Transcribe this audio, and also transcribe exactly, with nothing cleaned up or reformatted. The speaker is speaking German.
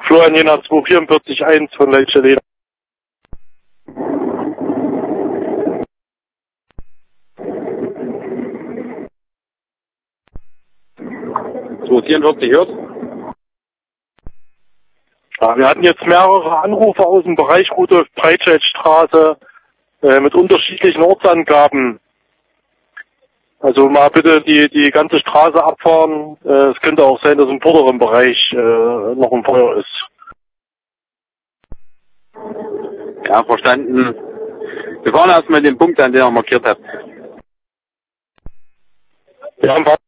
Florian Jena zwei vier vier eins von Leitstelle. zwei vierundvierzig hört. Ja, wir hatten jetzt mehrere Anrufe aus dem Bereich Rudolf-Breitscheid-Straße äh, mit unterschiedlichen Ortsangaben. Also mal bitte die die ganze Straße abfahren. Äh, es könnte auch sein, dass im vorderen Bereich äh, noch ein Feuer ist. Ja, verstanden. Wir fahren erstmal den Punkt an, den ihr markiert habt. Wir haben